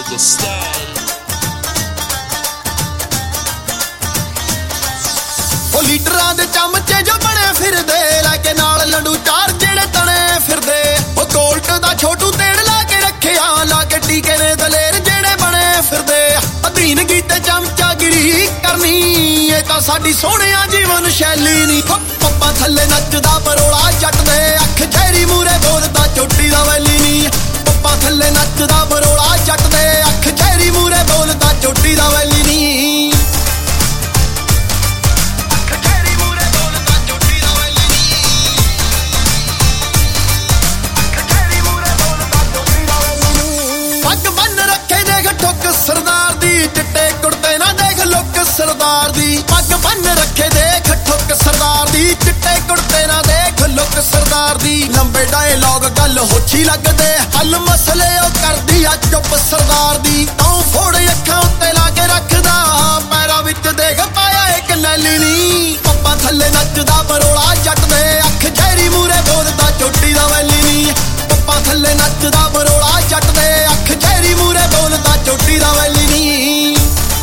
the style. ਉਹ ਲੀਡਰਾਂ ਦੇ ਚਮਚੇ ਜੋ ਬਣੇ ਫਿਰਦੇ ਲੈ ਕੇ ਨਾਲ ਲੰਡੂ ਚਾਰ ਜਿਹੜੇ ਤਣੇ ਫਿਰਦੇ ਉਹ ਕੋਲਟ ਦਾ ਛੋਟੂ ਤੇੜ ਲਾ ਕੇ ਰੱਖਿਆ ਲਾ ਕੇ ਟੀਕੇ ਨੇ ਦਲੇਰ ਜਿਹੜੇ ਬਣੇ ਫਿਰਦੇ ਅਧੀਨਗੀ ਤੇ ਚਮਚਾਗਿਰੀ ਕਰਨੀ ਇਹ ਤਾਂ ਸਾਡੀ ਸੋਹਣਿਆ ਜੀਵਨ ਸ਼ੈਲੀ ਨਹੀਂ ਪੱਪਾ ਥੱਲੇ ਨੱਚਦਾ ਬਰੋਲਾ ਜੱਟ ਦੇ ਅੱਖ ਝੈਰੀ ਮੂਰੇ ਬੋਲਦਾ ਚੋਟੀ ਦਾ ਵੈਲੀ ਨਹੀਂ ਪੱਪਾ ਥੱਲੇ ਨੱਚਦਾ ਬਰੋਲਾ ਜੱਟ ਦੇ ਅੱਖ ਝੈਰੀ ਮੂਰੇ ਬੋਲਦਾ ਚੋਟੀ ਦਾ ਵੈਲੀ ਨਹੀਂ ਸਰਦਾਰ ਦੀ ਚਿੱਟੇ ਕੁੜਤੇ ਨਾ ਦੇਖ ਲੁੱਕ ਸਰਦਾਰ ਦੀ ਪੱਗ ਬੰਨ ਰੱਖੇ ਦੇਖ ਠੁੱਕ ਸਰਦਾਰ ਦੀ ਚਿੱਟੇ ਕੁੜਤੇ ਨਾ ਦੇਖ ਲੁੱਕ ਸਰਦਾਰ ਦੀ ਲੰਬੇ ਡਾਇਲੌਗ ਗੱਲ ਹੋਛੀ ਲੱਗਦੇ ਹੱਲ ਮਸਲੇ ਉਹ ਕਰਦੀ ਆ ਚੁੱਪ ਸਰਦਾਰ ਦੀ ਤੂੰ ਫੋੜ ਅੱਖਾਂ ਉੱਤੇ ਲਾ ਕੇ ਰੱਖਦਾ ਪੈਰਾਂ ਵਿੱਚ ਦੇਖ ਪਾਇਆ ਇੱਕ ਨੈਲੀ ਨੀ ਪੱਪਾ ਥੱਲੇ ਨੱਚਦਾ ਬਰੋਲਾ ਜੱਟ ਦੇ ਅੱਖ ਝੈਰੀ ਮੂਰੇ ਬੋਲਦਾ ਚੋਟੀ ਦਾ ਵੈਲੀ ਨੀ ਪੱਪਾ ਥੱਲੇ ਨੱਚਦਾ ਬਰੋਲਾ ਜੱਟ ਦੇ ਅੱਖ ਝੈਰੀ ਮੂਰੇ ਬੋਲਦਾ ਚੋਟੀ ਦਾ ਵੈਲੀ ਨੀ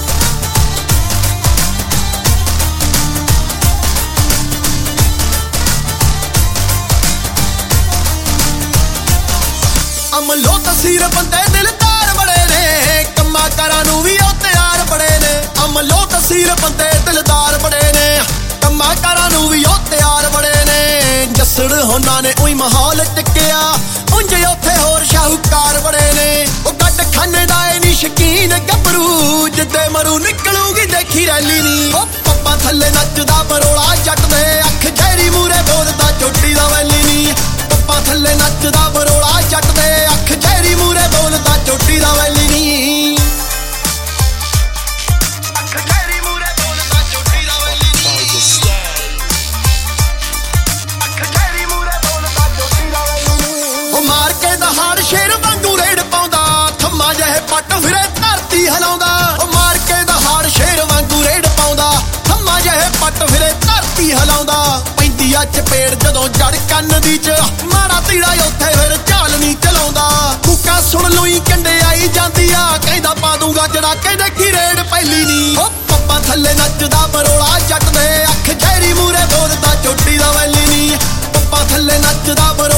ਅਮਲੋ ਤਸੀਰ ਬੰਦੇ ਦਿਲਦਾਰ ਬੜੇ ਨੇ ਕੰਮਾਂ ਕਾਰਾਂ ਨੂੰ ਵੀ ਉਹ ਤਿਆਰ ਬੜੇ ਨੇ ਅਮਲੋ ਤਸੀਰ ਬੰਦੇ ਦਿਲਦਾਰ ਬੜੇ ਨੇ ਕੰਮਾਂ ਕਾਰਾਂ ਨੂੰ ਵੀ ਉਹ ਤਿਆਰ ਬੜੇ ਨੇ ਜੱਸੜ ਹੋਣਾ ਨੇ ਉਹੀ ਮਾਹੌਲ ਟਿਕਿਆ ਉਂਝ ਉੱਥੇ ਹੋਰ ਸ਼ਾਹੂਕਾਰ ਬੜੇ ਨੇ ਉਹ ਗੱਡ ਖਾਨੇ ਦਾ ਏ ਨੀ ਸ਼ਕੀਨ ਗੱਭਰੂ ਜਿੱਦੇ ਮਰੂ ਨਿਕਲੂਗੀ ਦੇਖੀ ਰੈਲੀ ਨੀ ਉਹ ਪੱਪਾ ਥੱਲੇ ਨੱਚਦਾ ਬਰੋਲਾ ਜੱਟ ਦੇ ਅੱਖ ਝੈਰੀ ਮੂਰੇ ਬੋਲਦਾ ਚੋਟੀ ਦਾ ਵੈਲੀ ਨੀ ਪੱਪਾ ਥੱਲੇ ਨੱਚਦਾ ਬਰੋਲਾ ਜੱਟ ਦੇ ਅੱਖ ਝੈਰੀ ਮੂਰੇ ਬੋਲਦਾ ਚੋਟੀ ਦਾ ਵੈਲੀ ਨੀ ਮਾਰ ਕੇ ਦਹਾੜ ਸ਼ੇਰ ਵਾਂਗੂ ਰੇੜ ਪਾਉਂਦਾ ਥੰਮਾ ਜਿਹੇ ਪੱਟ ਫਿਰੇ ਧਰਤੀ ਹਿਲਾਉਂਦਾ ਉਹ ਮਾਰ ਕੇ ਦਹਾੜ ਸ਼ੇਰ ਵਾਂਗੂ ਰੇੜ ਪਾਉਂਦਾ ਥੰਮਾ ਜਿਹੇ ਪੱਟ ਫਿਰੇ ਧਰਤੀ ਹਿਲਾਉਂਦਾ ਪੈਂਦੀ ਆ ਚਪੇੜ ਜਦੋਂ ਜੜ ਕੰਨ ਦੀ ਚ ਮਾੜਾ ਤੀੜਾ ਉੱਥੇ ਫਿਰ ਝਾਲ ਨਹੀਂ ਚਲਾਉਂਦਾ ਕੂਕਾ ਸੁਣ ਲੂਈ ਕੰਡੇ ਆਈ ਜਾਂਦੀ ਆ ਕਹਿੰਦਾ ਪਾ ਦੂੰਗਾ ਜੜਾ ਕੇ ਦੇਖੀ ਰੇੜ ਪਹਿਲੀ ਨੀ ਉਹ ਪੱਪਾ ਥੱਲੇ ਨੱਚਦਾ ਬਰੋਲਾ ਜੱਟ ਦੇ ਅੱਖ ਝੈਰੀ ਮੂਰੇ ਬੋਲਦਾ ਚੋਟੀ ਦਾ ਵੈਲੀ ਨੀ ਪੱਪਾ ਥੱਲੇ ਨੱਚਦਾ